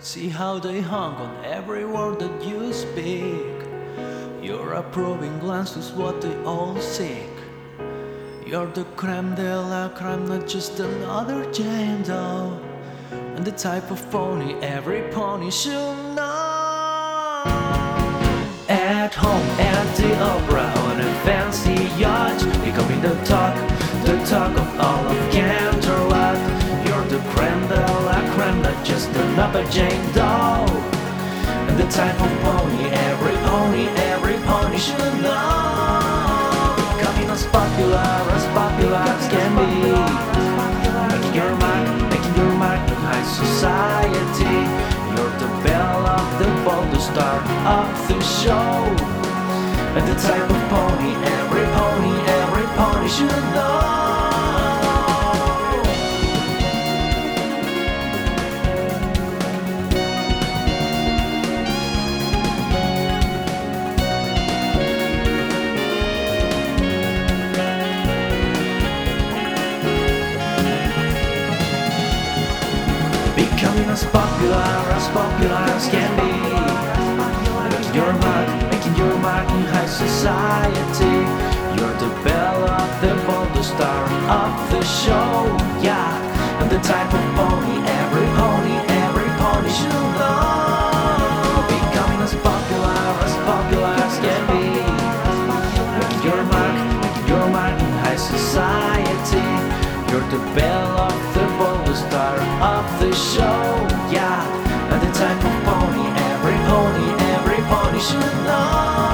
See how they hung on every word that you speak. Your approving glance is what they all seek. You're the creme de la creme, not just another Jane Doe, and the type of pony every pony should know. At home, at the opera, on a fancy yacht, becoming the talk of all of Canterlot. You're the creme de la creme, not just another Jane Doe, and the type of pony every pony should know. Becoming as popular as can be, making your mark in high society. You're the belle of the ball, the star of the show, and the type of pony every pony should know. Becoming as popular as can be, making your mark in high society. You're the belle of the ball, the star of the show, yeah, and the type of pony every pony should know. Becoming as popular as can be, making your mark in high society. You're the belle of the ball, the star of the show, yeah, and the type of pony every pony should know.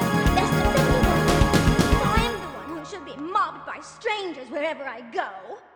By strangers wherever I go.